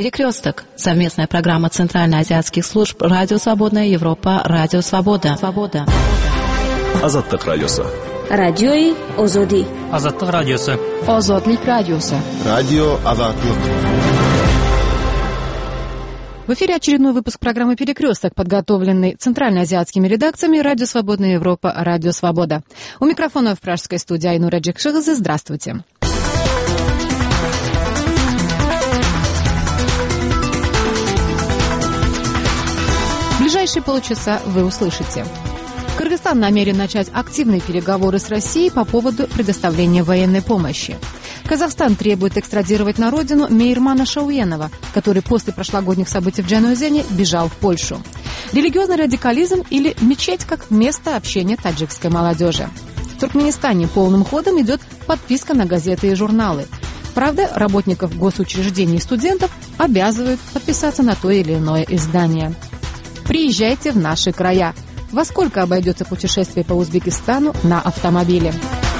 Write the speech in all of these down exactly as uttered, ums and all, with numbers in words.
Перекресток. Совместная программа Центральноазиатских служб Радио Свободная Европа, Радио Свобода. Свобода. Азаттык радиосы. Радиои Озоди. Азаттык радиосы. Озодлик радиосы. Радио Азаттык. В эфире очередной выпуск программы «Перекресток», подготовленный центральноазиатскими редакциями Радио Свободная Европа, Радио Свобода. У микрофона в пражской студии Айнура Джекшигазы. Здравствуйте. В ближайшие полчаса вы услышите. Кыргызстан намерен начать активные переговоры с Россией по поводу предоставления военной помощи. Казахстан требует экстрадировать на родину Мейирмана Шауенова, который после прошлогодних событий в Джануозене бежал в Польшу. Религиозный радикализм или мечеть как место общения таджикской молодежи. В Туркменистане полным ходом идет подписка на газеты и журналы. Правда, работников госучреждений и студентов обязывают подписаться на то или иное издание. Приезжайте в наши края. Во сколько обойдется путешествие по Узбекистану на автомобиле?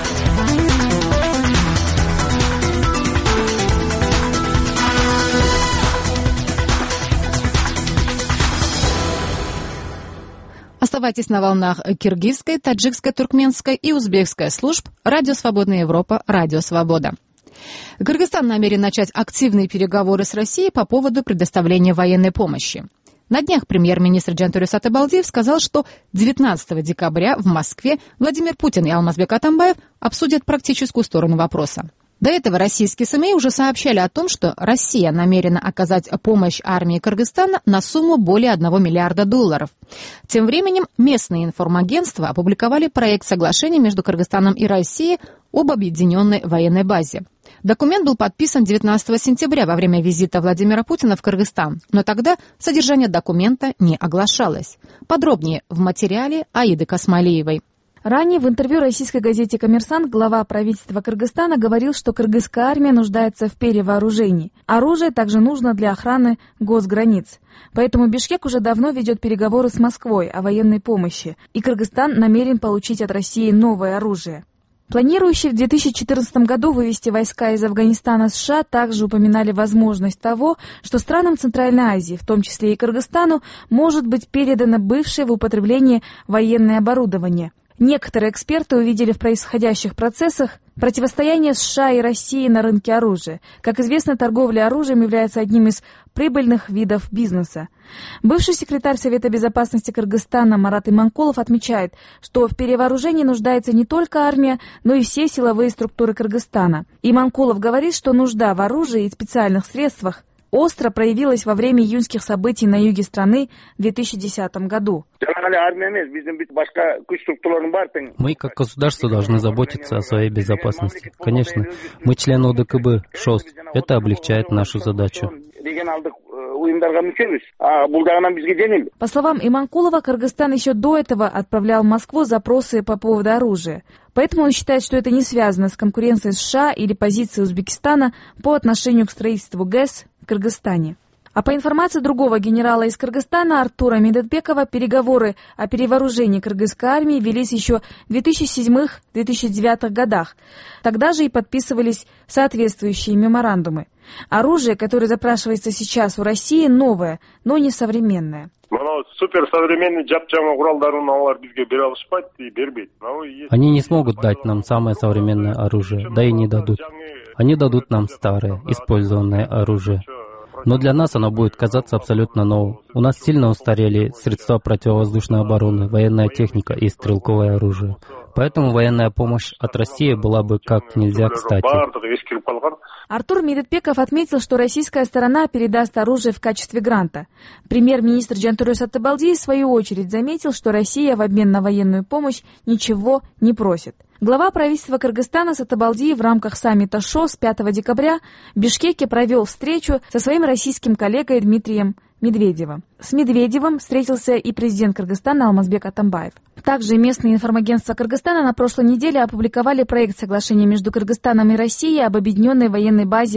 Оставайтесь на волнах киргизской, таджикской, туркменской и узбекской служб Радио Свободная Европа, Радио Свобода. Кыргызстан намерен начать активные переговоры с Россией по поводу предоставления военной помощи. На днях премьер-министр Жантурюс Сатыбалдиев сказал, что девятнадцатого декабря в Москве Владимир Путин и Алмазбек Атамбаев обсудят практическую сторону вопроса. До этого российские СМИ уже сообщали о том, что Россия намерена оказать помощь армии Кыргызстана на сумму более одного миллиарда долларов. Тем временем местные информагентства опубликовали проект соглашения между Кыргызстаном и Россией об объединенной военной базе. Документ был подписан девятнадцатого сентября во время визита Владимира Путина в Кыргызстан, но тогда содержание документа не оглашалось. Подробнее в материале Аиды Касмалиевой. Ранее в интервью российской газете «Коммерсант» глава правительства Кыргызстана говорил, что кыргызская армия нуждается в перевооружении. Оружие также нужно для охраны госграниц. Поэтому Бишкек уже давно ведет переговоры с Москвой о военной помощи, и Кыргызстан намерен получить от России новое оружие. Планирующие в две тысячи четырнадцатом году вывести войска из Афганистана США также упоминали возможность того, что странам Центральной Азии, в том числе и Кыргызстану, может быть передано бывшее в употребление военное оборудование. Некоторые эксперты увидели в происходящих процессах противостояние США и России на рынке оружия. Как известно, торговля оружием является одним из прибыльных видов бизнеса. Бывший секретарь Совета безопасности Кыргызстана Марат Иманкулов отмечает, что в перевооружении нуждается не только армия, но и все силовые структуры Кыргызстана. Иманкулов говорит, что нужда в оружии и специальных средствах остро проявилась во время июньских событий на юге страны в две тысячи десятом году. Мы, как государство, должны заботиться о своей безопасности. Конечно, мы члены ОДКБ, ШОС. Это облегчает нашу задачу. По словам Иманкулова, Кыргызстан еще до этого отправлял в Москву запросы по поводу оружия. Поэтому он считает, что это не связано с конкуренцией США или позицией Узбекистана по отношению к строительству ГЭС в Кыргызстане. А по информации другого генерала из Кыргызстана Артура Медетбекова, переговоры о перевооружении кыргызской армии велись еще в две тысячи седьмом — две тысячи девятом годах. Тогда же и подписывались соответствующие меморандумы. Оружие, которое запрашивается сейчас у России, новое, но не современное. Они не смогут дать нам самое современное оружие, да и не дадут. Они дадут нам старое, использованное оружие. Но для нас оно будет казаться абсолютно новым. У нас сильно устарели средства противовоздушной обороны, военная техника и стрелковое оружие. Поэтому военная помощь от России была бы как нельзя кстати. Артур Медетбеков отметил, что российская сторона передаст оружие в качестве гранта. Премьер-министр Жантурюс Сатыбалдиев в свою очередь заметил, что Россия в обмен на военную помощь ничего не просит. Глава правительства Кыргызстана Сатыбалдиев в рамках саммита ШОС пятого декабря в Бишкеке провел встречу со своим российским коллегой Дмитрием Медведевым. С Медведевым встретился и президент Кыргызстана Алмазбек Атамбаев. Также местные информагентства Кыргызстана на прошлой неделе опубликовали проект соглашения между Кыргызстаном и Россией об объединенной военной базе в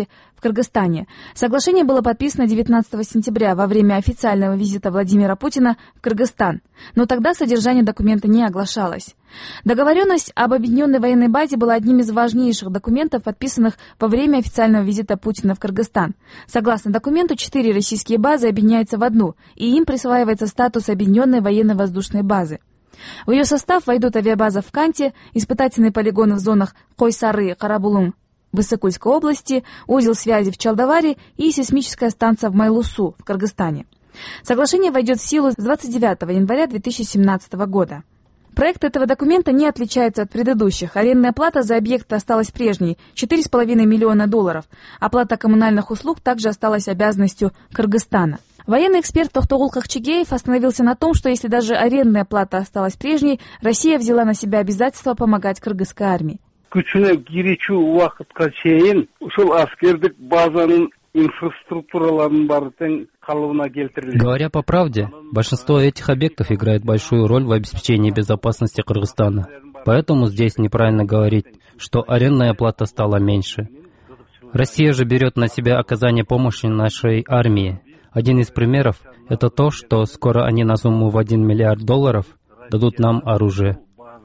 Кыргызстане. Соглашение было подписано девятнадцатого сентября во время официального визита Владимира Путина в Кыргызстан, но тогда содержание документа не оглашалось. Договоренность об объединенной военной базе была одним из важнейших документов, подписанных во время официального визита Путина в Кыргызстан. Согласно документу, четыре российские базы объединяются в одну, и им присваивается статус объединенной военно-воздушной базы. В ее состав войдут авиабаза в Канте, испытательные полигоны в зонах Койсары, Карабулум в Иссыкульской области, узел связи в Чалдаваре и сейсмическая станция в Майлусу в Кыргызстане. Соглашение войдет в силу с двадцать девятого января две тысячи семнадцатого года. Проект этого документа не отличается от предыдущих. Арендная плата за объект осталась прежней – четыре с половиной миллиона долларов. Оплата коммунальных услуг также осталась обязанностью Кыргызстана. Военный эксперт Тохтогул Кахчигеев остановился на том, что если даже арендная плата осталась прежней, Россия взяла на себя обязательство помогать кыргызской армии. Күчүнө кирүүчү убакытка чейин ушул аскердик базанын инфраструктураларын баары тең калыбына келтирилет. Говоря по правде, большинство этих объектов играет большую роль в обеспечении безопасности Кыргызстана. Поэтому здесь неправильно говорить, что арендная плата стала меньше. Россия же берет на себя оказание помощи нашей армии. Один из примеров — это то, что скоро они на сумму в один миллиард долларов дадут нам оружие.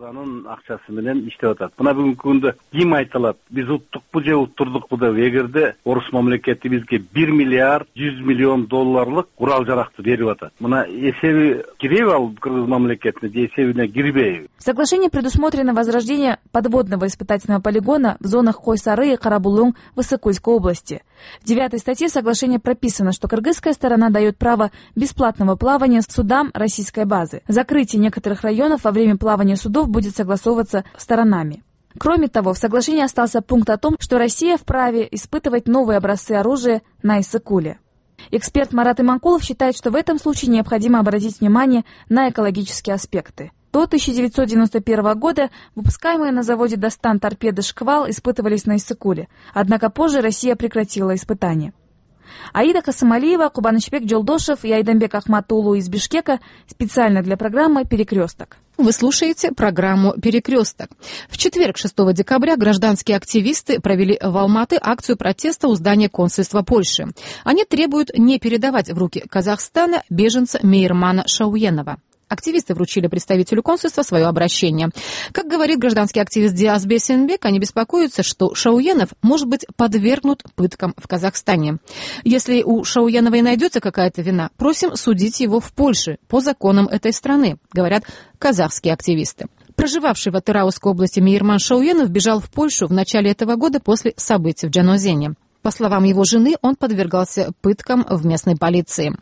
Акчасы менен иштеп атат. Мына бүгүнкү күндө ким айтылат? Биз уттукпу же уттурдукпу деп эгерде орус мамлекети бизге бир миллиард жүз миллион долларлык курал жаракты берип атат. Мына эсеби киреби ал кыргыз мамлекетине же эсебине кирбейби? В соглашении предусмотрено возрождение подводного испытательного полигона в зонах Койсары и Карабулум в Иссыкульской области. В девятой статье соглашения прописано, что кыргызская сторона дает право бесплатного плавания судам российской базы. Закрытие некоторых районов во время плавания судов будет согласовываться сторонами. Кроме того, в соглашении остался пункт о том, что Россия вправе испытывать новые образцы оружия на Иссыкуле. Эксперт Марат Иманкулов считает, что в этом случае необходимо обратить внимание на экологические аспекты. До тысяча девятьсот девяносто первого года выпускаемые на заводе Дастан торпеды «Шквал» испытывались на Иссыкуле, однако позже Россия прекратила испытания. Аида Касымалиева, Кубанычбек Джолдошев и Айдамбек Ахматулу из Бишкека специально для программы «Перекресток». Вы слушаете программу «Перекресток». В четверг, шестого декабря, гражданские активисты провели в Алматы акцию протеста у здания консульства Польши. Они требуют не передавать в руки Казахстана беженца Мейермана Шауенова. Активисты вручили представителю консульства свое обращение. Как говорит гражданский активист Диас Бесенбек, они беспокоятся, что Шауенов может быть подвергнут пыткам в Казахстане. Если у Шауенова и найдется какая-то вина, просим судить его в Польше по законам этой страны, говорят казахские активисты. Проживавший в Атыраусской области Мейерман Шауенов бежал в Польшу в начале этого года после событий в Джанозене. По словам его жены, он подвергался пыткам в местной полиции.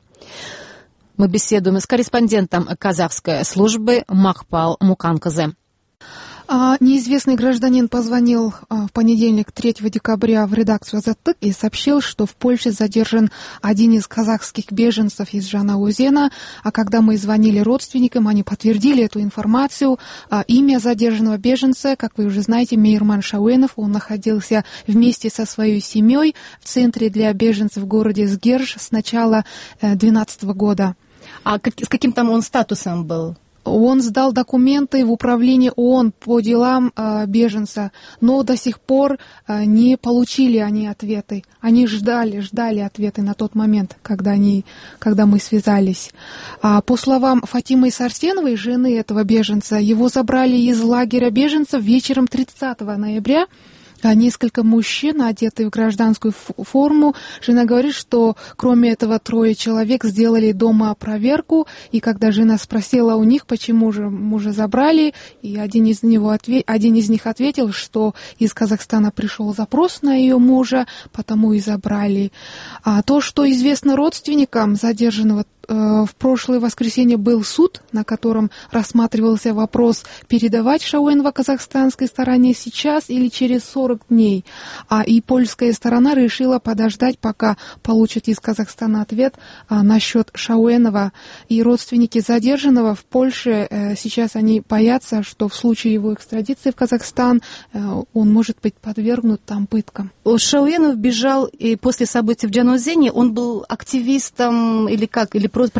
Мы беседуем с корреспондентом казахской службы Махпал Муканказе. Неизвестный гражданин позвонил в понедельник, третьего декабря, в редакцию «Азаттык» и сообщил, что в Польше задержан один из казахских беженцев из Жанаузена. А когда мы звонили родственникам, они подтвердили эту информацию. Имя задержанного беженца, как вы уже знаете, Мейерман Шауенов. Он находился вместе со своей семьей в центре для беженцев в городе Сгерж с начала две тысячи двенадцатого года. А как, с каким там он статусом был? Он сдал документы в управление ООН по делам э, беженца, но до сих пор э, не получили они ответы. Они ждали, ждали ответы на тот момент, когда, они, когда мы связались. А, по словам Фатимы Сарсеновой, жены этого беженца, его забрали из лагеря беженцев вечером тридцатого ноября. Несколько мужчин, одетые в гражданскую форму. Жена говорит, что кроме этого трое человек сделали дома проверку, и когда жена спросила у них, почему же мужа забрали, и один из, него отве... один из них ответил, что из Казахстана пришел запрос на ее мужа, потому и забрали. А то, что известно родственникам задержанного, в прошлое воскресенье был суд, на котором рассматривался вопрос, передавать Шауенова казахстанской стороне сейчас или через сорок дней. А и польская сторона решила подождать, пока получит из Казахстана ответ а, насчет Шауенова. И родственники задержанного в Польше э, сейчас они боятся, что в случае его экстрадиции в Казахстан э, он может быть подвергнут там пыткам. Шауенов бежал и после событий в Джанозене, он был активистом или как, или просто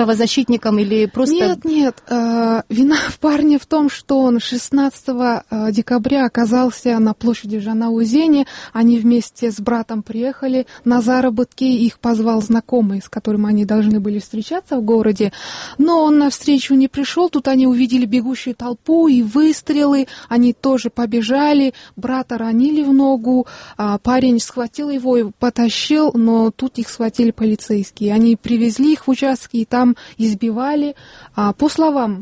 правозащитником или просто... Нет, нет. Э, вина в парне в том, что он шестнадцатого декабря оказался на площади Жанаузени. Они вместе с братом приехали на заработки. Их позвал знакомый, с которым они должны были встречаться в городе. Но он на встречу не пришел. Тут они увидели бегущую толпу и выстрелы. Они тоже побежали. Брата ранили в ногу. А парень схватил его и потащил, но тут их схватили полицейские. Они привезли их в участки и там избивали. А, по словам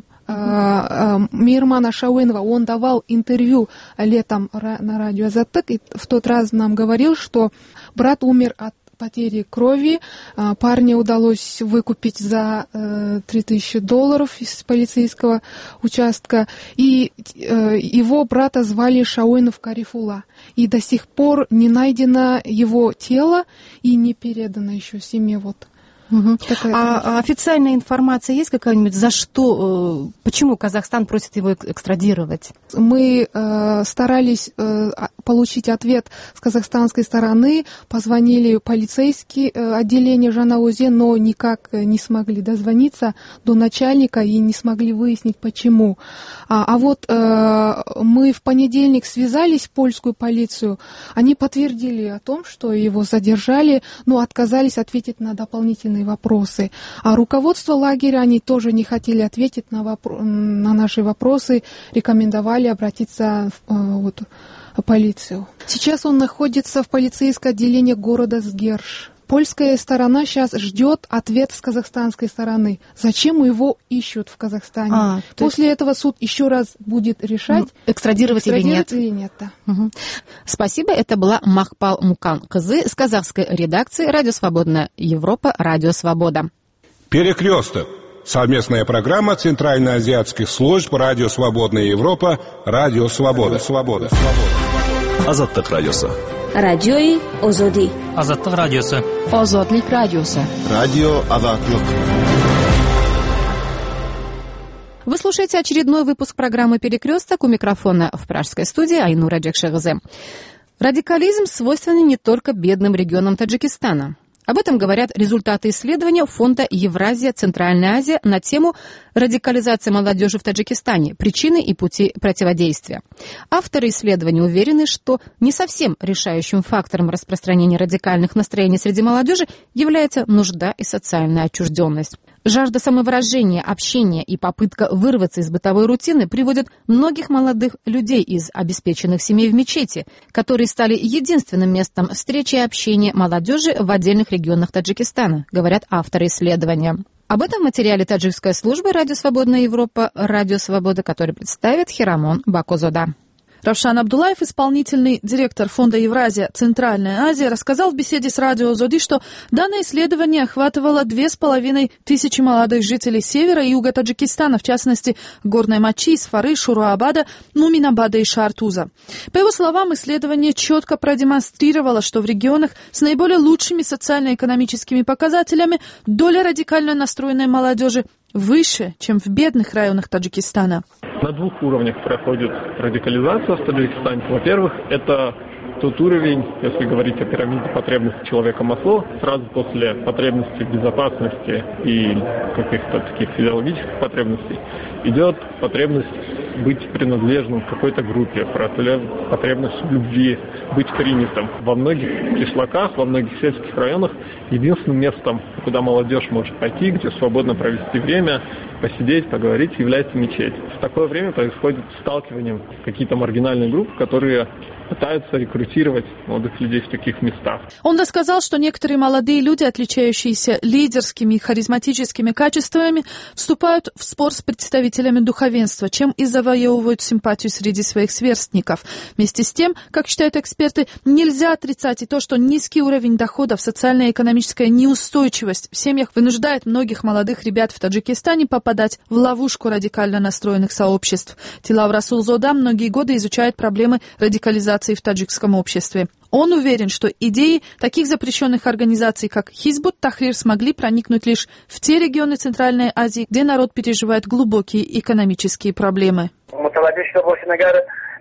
а, а, Мейермана Шауенова, он давал интервью летом на радио Азаттык, и в тот раз нам говорил, что брат умер от потери крови. А, парня удалось выкупить за э, три тысячи долларов из полицейского участка. И э, его брата звали Шауенов Карифула. И до сих пор не найдено его тело и не передано еще семье. Вот. Угу. А, а официальная информация есть какая-нибудь, за что, э, почему Казахстан просит его экстрадировать? Мы э, старались э, получить ответ с казахстанской стороны, позвонили полицейские э, отделения Жанаузе, но никак не смогли дозвониться до начальника и не смогли выяснить, почему. А, а вот э, мы в понедельник связались в польскую полицию, они подтвердили о том, что его задержали, но отказались ответить на дополнительные вопросы. А руководство лагеря, они тоже не хотели ответить на, вопро- на наши вопросы, рекомендовали обратиться в, вот, в полицию. Сейчас он находится в полицейском отделении города Сгерш. Польская сторона сейчас ждет ответ с казахстанской стороны. Зачем его ищут в Казахстане? А, После есть... этого суд еще раз будет решать, экстрадировать, экстрадировать или нет. Или нет да. Угу. Спасибо. Это была Махпал Мукан-Кызы с казахской редакции «Радио Свободная Европа», «Радио Свобода». Перекресток. Совместная программа Центральноазиатских служб «Радио Свободная Европа», «Радио Свобода». Свобода. Азаттык радиосы. Радиои Озоди. Азаттык радиосы. Озодлик радиосы. Радио Азаттык. Вы слушаете очередной выпуск программы «Перекресток». У микрофона в пражской студии Айнура Джекшевзе. Радикализм свойственен не только бедным регионам Таджикистана. Об этом говорят результаты исследования Фонда Евразия, Центральная Азия на тему «Радикализация молодежи в Таджикистане. Причины и пути противодействия». Авторы исследования уверены, что не совсем решающим фактором распространения радикальных настроений среди молодежи является нужда и социальная отчужденность. Жажда самовыражения, общения и попытка вырваться из бытовой рутины приводят многих молодых людей из обеспеченных семей в мечети, которые стали единственным местом встречи и общения молодежи в отдельных регионах Таджикистана, говорят авторы исследования. Об этом в материале таджикской службы «Радио Свободная Европа», «Радио Свобода», который представит Хирамон Бакозода. Равшан Абдулаев, исполнительный директор Фонда Евразия, Центральная Азия, рассказал в беседе с радио Озоди, что данное исследование охватывало две с половиной тысячи молодых жителей севера и юга Таджикистана, в частности, Горной Мачи, Сфары, Шуруабада, Муминабада и Шартуза. По его словам, исследование четко продемонстрировало, что в регионах с наиболее лучшими социально-экономическими показателями доля радикально настроенной молодежи выше, чем в бедных районах Таджикистана. На двух уровнях проходит радикализация в Таджикистане. Во-первых, это тот уровень, если говорить о пирамиде потребностей человека Маслоу, сразу после потребностей в безопасности и каких-то таких физиологических потребностей, идет потребность быть принадлежным к какой-то группе, потребность в любви, быть принятым. Во многих кишлаках, во многих сельских районах единственным местом, куда молодежь может пойти, где свободно провести время, посидеть, поговорить, является мечеть. В такое время происходит сталкивание какие-то маргинальные группы, которые пытаются рекрутировать молодых людей в таких местах. Он рассказал, что некоторые молодые люди, отличающиеся лидерскими и харизматическими качествами, вступают в спор с представителями духовенства, чем и завоевывают симпатию среди своих сверстников. Вместе с тем, как считают эксперты, нельзя отрицать и то, что низкий уровень доходов, социально-экономическая неустойчивость в семьях вынуждает многих молодых ребят в Таджикистане попадать в ловушку радикально настроенных сообществ. Тилав Расулзода многие годы изучает проблемы радикализации в таджикском обществе. Он уверен, что идеи таких запрещенных организаций, как Хизбут Тахрир, смогли проникнуть лишь в те регионы Центральной Азии, где народ переживает глубокие экономические проблемы.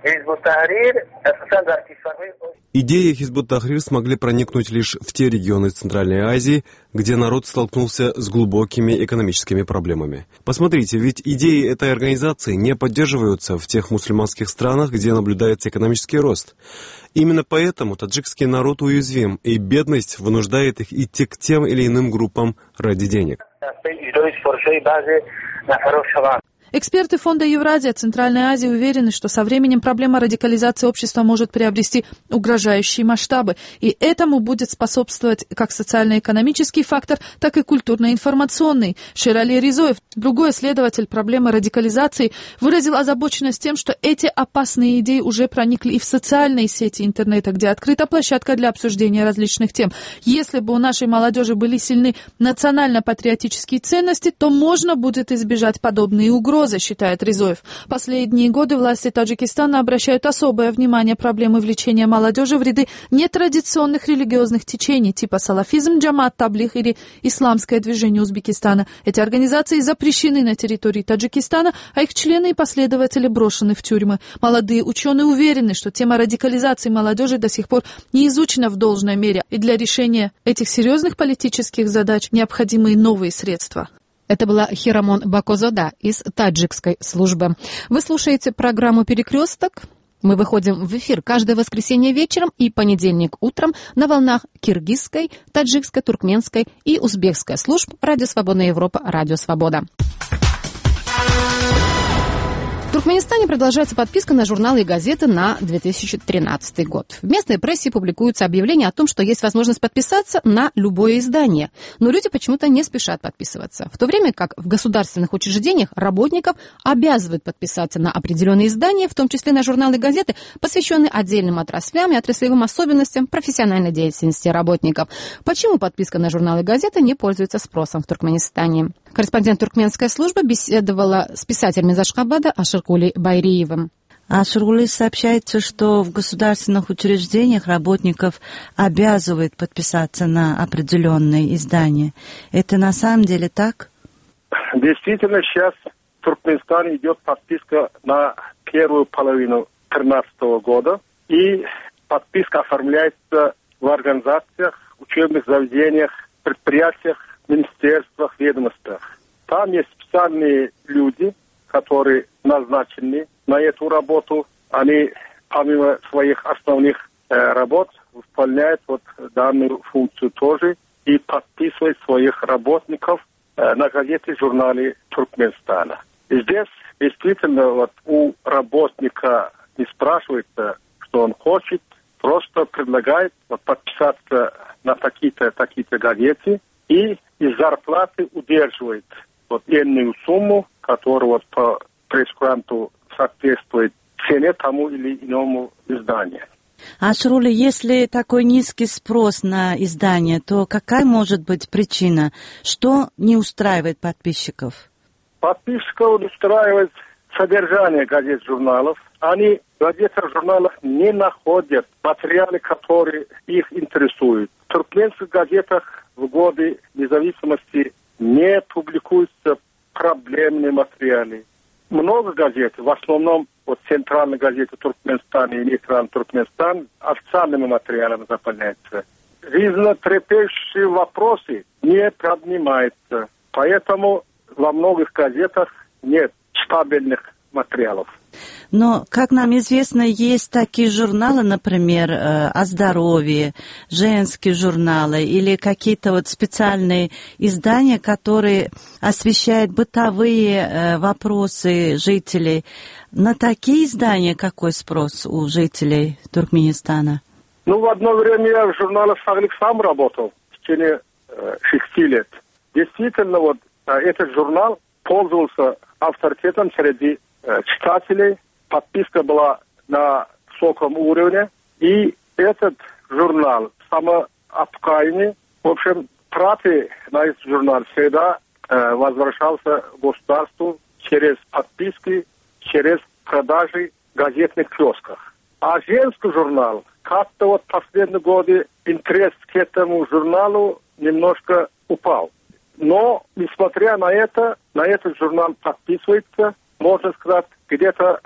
Идеи Хизб ут-Тахрир смогли проникнуть лишь в те регионы Центральной Азии, где народ столкнулся с глубокими экономическими проблемами. Посмотрите, ведь идеи этой организации не поддерживаются в тех мусульманских странах, где наблюдается экономический рост. Именно поэтому таджикский народ уязвим, и бедность вынуждает их идти к тем или иным группам ради денег. Эксперты Фонда Евразия Центральной Азии уверены, что со временем проблема радикализации общества может приобрести угрожающие масштабы, и этому будет способствовать как социально-экономический фактор, так и культурно-информационный. Шерали Ризоев, другой исследователь проблемы радикализации, выразил озабоченность тем, что эти опасные идеи уже проникли и в социальные сети интернета, где открыта площадка для обсуждения различных тем. Если бы у нашей молодежи были сильны национально-патриотические ценности, то можно будет избежать подобные угрозы, считает Ризоев. Последние годы власти Таджикистана обращают особое внимание проблемы влечения молодежи в ряды нетрадиционных религиозных течений, типа салафизм, джамат, таблих или исламское движение Узбекистана. Эти организации запрещены на территории Таджикистана, а их члены и последователи брошены в тюрьмы. Молодые ученые уверены, что тема радикализации молодежи до сих пор не изучена в должной мере, и для решения этих серьезных политических задач необходимы новые средства. Это была Хирамон Бакозода из таджикской службы. Вы слушаете программу «Перекресток». Мы выходим в эфир каждое воскресенье вечером и понедельник утром на волнах киргизской, таджикской, туркменской и узбекской служб «Радио Свободная Европа», «Радио Свобода». В Туркменистане продолжается подписка на журналы и газеты на две тысячи тринадцатый год. В местной прессе публикуются объявления о том, что есть возможность подписаться на любое издание. Но люди почему-то не спешат подписываться. В то время как в государственных учреждениях работников обязывают подписаться на определенные издания, в том числе на журналы и газеты, посвященные отдельным отраслям и отраслевым особенностям профессиональной деятельности работников. Почему подписка на журналы и газеты не пользуется спросом в Туркменистане? Корреспондент туркменской службы беседовала с писателем из Ашхабада Ашыркулой Байриевым. Ашыркулы сообщается, что в государственных учреждениях работников обязывают подписаться на определенные издания. Это на самом деле так? Действительно, сейчас в Туркменистане идет подписка на первую половину две тысячи тринадцатого года, и подписка оформляется в организациях, учебных заведениях, предприятиях, министерствах, ведомствах. Там есть специальные люди, которые назначены на эту работу. Они, помимо своих основных э, работ, выполняют вот данную функцию тоже и подписывают своих работников э, на газете и журнале Туркменистана. И здесь действительно вот у работника не спрашивается, что он хочет, просто предлагает вот, подписаться на такие-то, такие-то газеты, и из зарплаты удерживает вот энную сумму, которая вот по прескуранту соответствует цене тому или иному изданию. Ашырули, если такой низкий спрос на издание, то какая может быть причина? Что не устраивает подписчиков? Подписчиков устраивает содержание газет, журналов. Они в газетах, журналах не находят материалы, которые их интересуют. В туркменских газетах в годы независимости не публикуются проблемные материалы. Много газет, в основном вот центральные газеты Туркменистана и нейтральный Туркменистан, официальными материалами заполняются. Жизнетрепещущие вопросы не поднимаются, поэтому во многих газетах нет стабильных материалов. Но, как нам известно, есть такие журналы, например, о здоровье, женские журналы или какие-то вот специальные издания, которые освещают бытовые вопросы жителей. На такие издания какой спрос у жителей Туркменистана? Ну, в одно время я в журнале «Саглик» сам работал в течение э, шести лет. Действительно, вот этот журнал пользовался авторитетом среди э, читателей. Подписка была на высоком уровне, и этот журнал самообкаянный, в общем, траты на этот журнал всегда э, возвращался государству через подписки, через продажи в газетных киосках. А женский журнал, как-то вот в последние годы интерес к этому журналу немножко упал. Но, несмотря на это, на этот журнал подписывается, можно сказать, где-то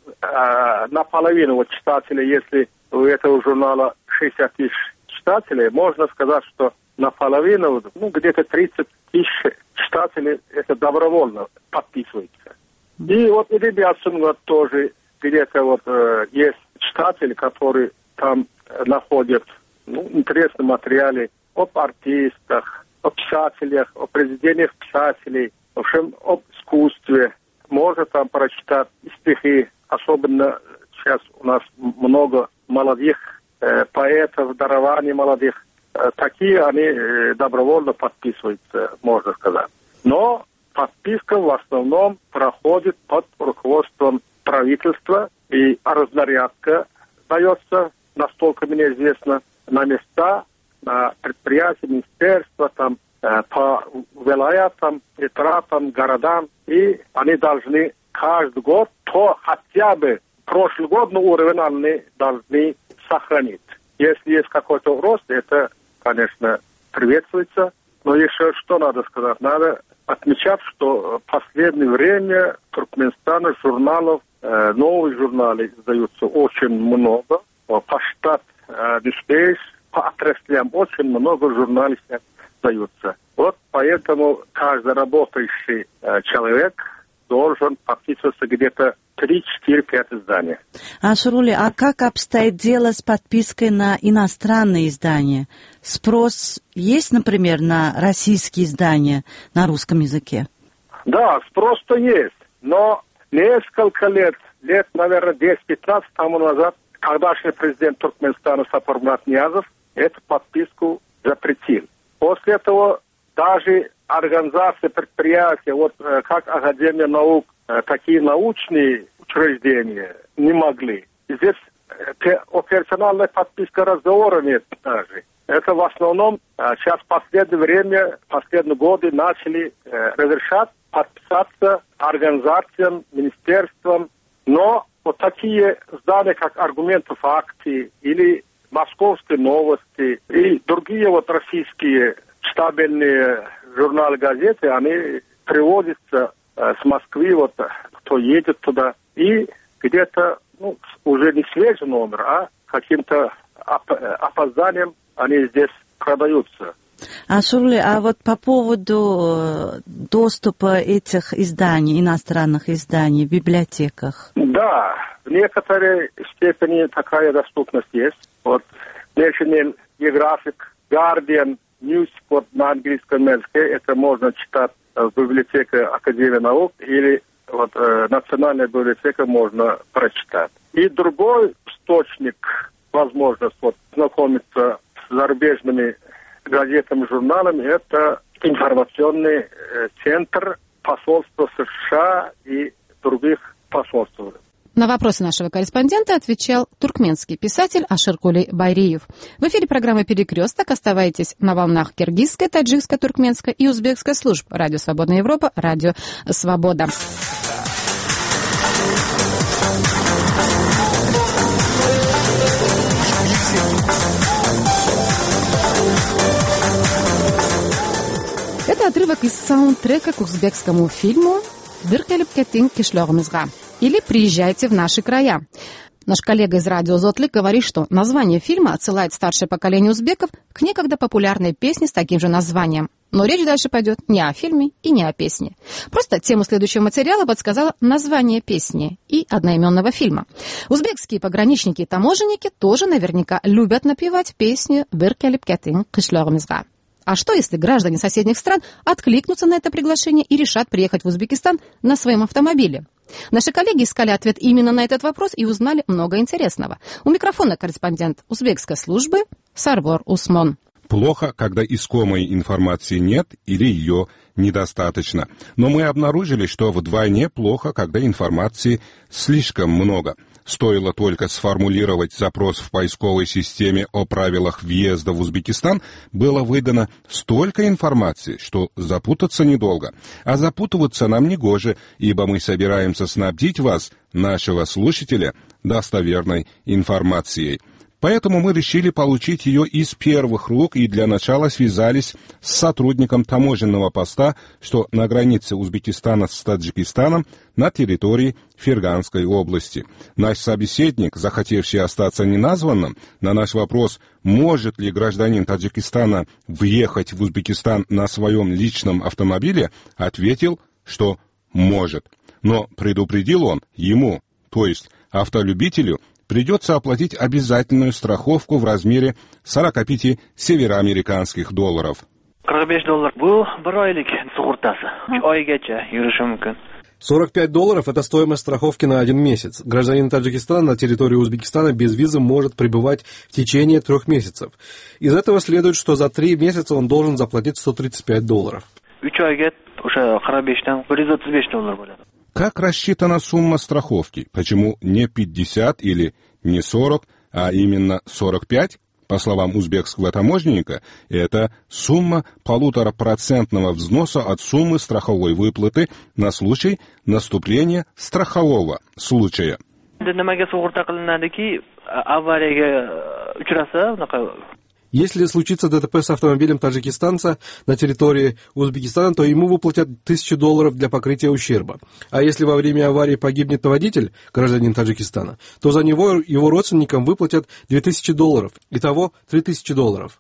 э, наполовину вот читателей, если у этого журнала шестьдесят тысяч читателей, можно сказать, что наполовину, ну, где-то тридцать тысяч читателей это добровольно подписываются. И вот и ребята вот, тоже где-то вот э, есть читатели, которые там э, находят ну, интересные материалы об артистах, о писателях, о произведениях писателей, в общем, об искусстве. Можно там прочитать стихи, особенно сейчас у нас много молодых э, поэтов, дарований молодых. Э, такие они э, добровольно подписываются, можно сказать. Но подписка в основном проходит под руководством правительства, и разнарядка дается, настолько мне известно, на места, на предприятия, министерства, там, э, по вилаятам, этратам, городам, и они должны каждый год, то хотя бы прошлый год на уровень они должны сохранить. Если есть какой-то рост, это, конечно, приветствуется, но еще что надо сказать? Надо отмечать, что в последнее время в Туркменистане журналов, э, новые журналы издаются очень много. По штату э, по отраслям очень много журналов издаются. Вот поэтому каждый работающий э, человек должен подписываться где-то три, четыре, пять изданий. А, Шарули, а как обстоит дело с подпиской на иностранные издания? Спрос есть, например, на российские издания на русском языке? Да, спрос-то есть, но несколько лет, лет, наверное, десять-пятнадцать тому назад, тогдашний президент Туркменистана Сапармурат Ниязов эту подписку запретил. После этого даже организации, предприятия, вот как Академия наук, такие научные учреждения не могли. Здесь операциональная подписка разговора нет даже. Это в основном сейчас в последнее время, в последние годы начали разрешать подписаться организациям, министерствам, но вот такие издания, как «Аргументы, факты» или «Московские новости» и другие вот российские стабильные журналы, газеты, они приводятся э, с Москвы, вот кто едет туда, и где-то ну, уже не свежий номер, а каким-то оп- опозданием они здесь продаются. А, Шурли, а вот по поводу доступа этих изданий, иностранных изданий в библиотеках? Да, в некоторой степени такая доступность есть. Вот National Geographic, Guardian, News вот, на английском языке, это можно читать в библиотеке Академии наук или вот, э, Национальная библиотека можно прочитать. И другой источник, возможность вот, знакомиться с зарубежными газетами, журналами, это информационный э, центр посольства США и других посольств. На вопросы нашего корреспондента отвечал туркменский писатель Аширкулей Байриев. В эфире программы «Перекресток». Оставайтесь на волнах киргизской, таджикской, туркменской и узбекской служб. Радио «Свободная Европа», Радио «Свобода». Это отрывок из саундтрека к узбекскому фильму «Бир келип кеттиң кишлогымызга» или «Приезжайте в наши края». Наш коллега из радио «Зотлик» говорит, что название фильма отсылает старшее поколение узбеков к некогда популярной песне с таким же названием. Но речь дальше пойдет не о фильме и не о песне. Просто тему следующего материала подсказало название песни и одноименного фильма. Узбекские пограничники и таможенники тоже наверняка любят напевать песню «Бир келип кеттиң кишлогымызга». А что, если граждане соседних стран откликнутся на это приглашение и решат приехать в Узбекистан на своем автомобиле? Наши коллеги искали ответ именно на этот вопрос и узнали много интересного. У микрофона корреспондент узбекской службы Сарвор Усмон. Плохо, когда искомой информации нет или ее недостаточно. Но мы обнаружили, что вдвойне плохо, когда информации слишком много. Стоило только сформулировать запрос в поисковой системе о правилах въезда в Узбекистан, было выдано столько информации, что запутаться недолго. А запутываться нам негоже, ибо мы собираемся снабдить вас, нашего слушателя, достоверной информацией. Поэтому мы решили получить ее из первых рук и для начала связались с сотрудником таможенного поста, что на границе Узбекистана с Таджикистаном на территории Ферганской области. Наш собеседник, захотевший остаться неназванным, на наш вопрос, может ли гражданин Таджикистана въехать в Узбекистан на своем личном автомобиле, ответил, что может. Но предупредил он ему, то есть автолюбителю, придется оплатить обязательную страховку в размере сорок пять североамериканских долларов. qirq besh dollar. Bu bir oylik sug'urtasi. uch oygacha yurishi mumkin. сорок пять долларов – это стоимость страховки на один месяц. Гражданин Таджикистана на территории Узбекистана без визы может пребывать в течение трех месяцев. Из этого следует, что за три месяца он должен заплатить сто тридцать пять долларов. uch oyga o'sha qirq beshdan bir yuz o'ttiz besh dollar bo'ladi. Как рассчитана сумма страховки? Почему не пятьдесят или не сорок, а именно сорок пять? По словам узбекского таможенника, это сумма полуторапроцентного взноса от суммы страховой выплаты на случай наступления страхового случая. Если случится ДТП с автомобилем таджикистанца на территории Узбекистана, то ему выплатят тысячу долларов для покрытия ущерба. А если во время аварии погибнет водитель, гражданин Таджикистана, то за него его родственникам выплатят две тысячи долларов. Итого три тысячи долларов.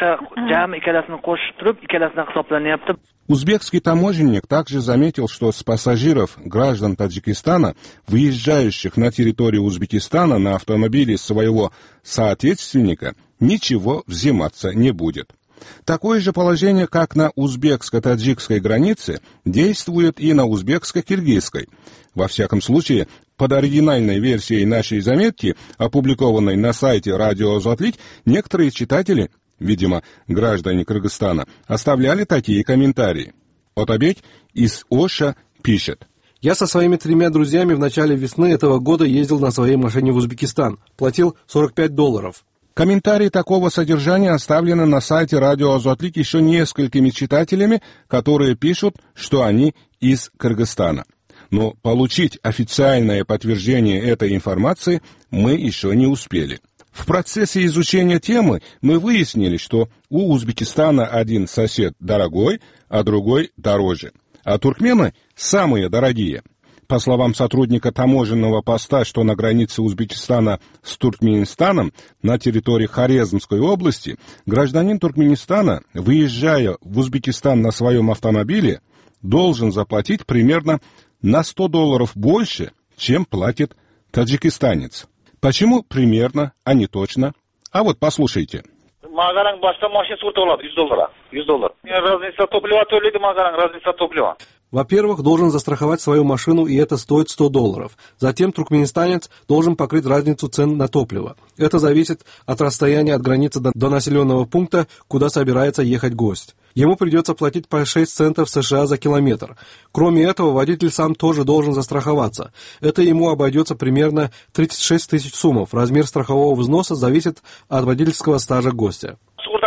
Узбекский таможенник также заметил, что с пассажиров граждан Таджикистана, выезжающих на территорию Узбекистана на автомобиле своего соотечественника, ничего взиматься не будет. Такое же положение, как на узбекско-таджикской границе, действует и на узбекско-киргизской. Во всяком случае, под оригинальной версией нашей заметки, опубликованной на сайте «Радио Озотлить», некоторые читатели, видимо, граждане Кыргызстана, оставляли такие комментарии. Отабек из Оша пишет. Я со своими тремя друзьями в начале весны этого года ездил на своей машине в Узбекистан. Платил сорок пять долларов. Комментарии такого содержания оставлены на сайте «Радио Озотлик» еще несколькими читателями, которые пишут, что они из Кыргызстана. Но получить официальное подтверждение этой информации мы еще не успели. В процессе изучения темы мы выяснили, что у Узбекистана один сосед дорогой, а другой дороже. А туркмены самые дорогие. По словам сотрудника таможенного поста, что на границе Узбекистана с Туркменистаном на территории Хорезмской области, гражданин Туркменистана, выезжая в Узбекистан на своем автомобиле, должен заплатить примерно на сто долларов больше, чем платит таджикистанец. Почему примерно, а не точно? А вот послушайте. Магаранг башта машин суртолат жүз доллара. жүз доллар. Разница топлива төлейді Магаранг, разница топлива. Во-первых, должен застраховать свою машину, и это стоит сто долларов. Затем туркменистанец должен покрыть разницу цен на топливо. Это зависит от расстояния от границы до, до населенного пункта, куда собирается ехать гость. Ему придется платить по шесть центов США за километр. Кроме этого, водитель сам тоже должен застраховаться. Это ему обойдется примерно тридцать шесть тысяч сумов. Размер страхового взноса зависит от водительского стажа гостя.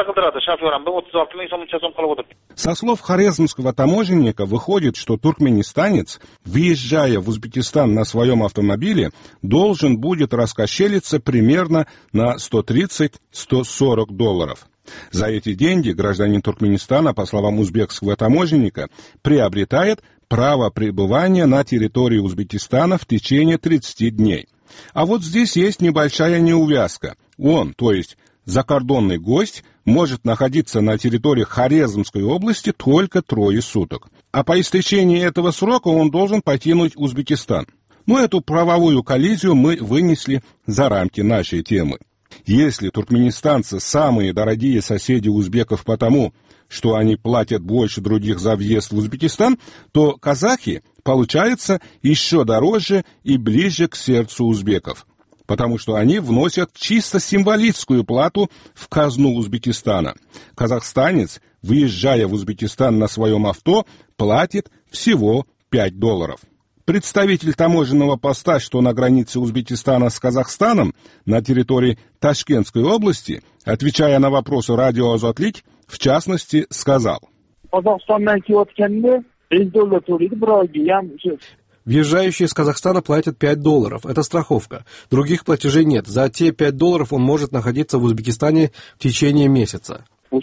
Со слов хорезмского таможенника выходит, что туркменистанец, въезжая в Узбекистан на своем автомобиле, должен будет раскошелиться примерно на сто тридцать - сто сорок долларов. За эти деньги гражданин Туркменистана, по словам узбекского таможенника, приобретает право пребывания на территории Узбекистана в течение тридцати дней. А вот здесь есть небольшая неувязка. Он, то есть закордонный гость, может находиться на территории Хорезмской области только трое суток. А по истечении этого срока он должен покинуть Узбекистан. Но эту правовую коллизию мы вынесли за рамки нашей темы. Если туркменистанцы самые дорогие соседи узбеков потому, что они платят больше других за въезд в Узбекистан, то казахи, получается, еще дороже и ближе к сердцу узбеков, потому что они вносят чисто символическую плату в казну Узбекистана. Казахстанец, выезжая в Узбекистан на своем авто, платит всего пять долларов. Представитель таможенного поста, что на границе Узбекистана с Казахстаном, на территории Ташкентской области, отвечая на вопросы радио Озотлик, в частности, сказал. Въезжающие из Казахстана платят пять долларов. Это страховка. Других платежей нет. За те пять долларов он может находиться в Узбекистане в течение месяца.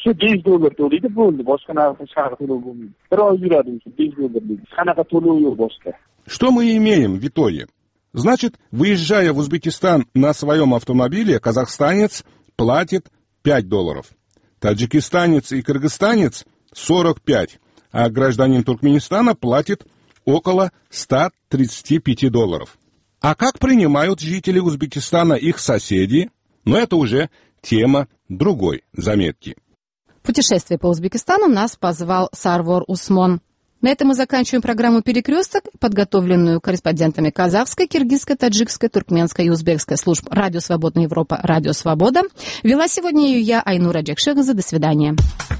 Что мы имеем в итоге? Значит, выезжая в Узбекистан на своем автомобиле, казахстанец платит пять долларов. Таджикистанец и кыргызстанец – сорок пять, а гражданин Туркменистана платит около ста тридцати пяти долларов. А как принимают жители Узбекистана их соседи? Но это уже тема другой заметки. В путешествие по Узбекистану нас позвал Сарвор Усмон. На этом мы заканчиваем программу «Перекресток», подготовленную корреспондентами казахской, киргизской, таджикской, туркменской и узбекской служб «Радио Свободная Европа», «Радио Свобода». Вела сегодня ее я, Айнура Джекшегзе. До свидания.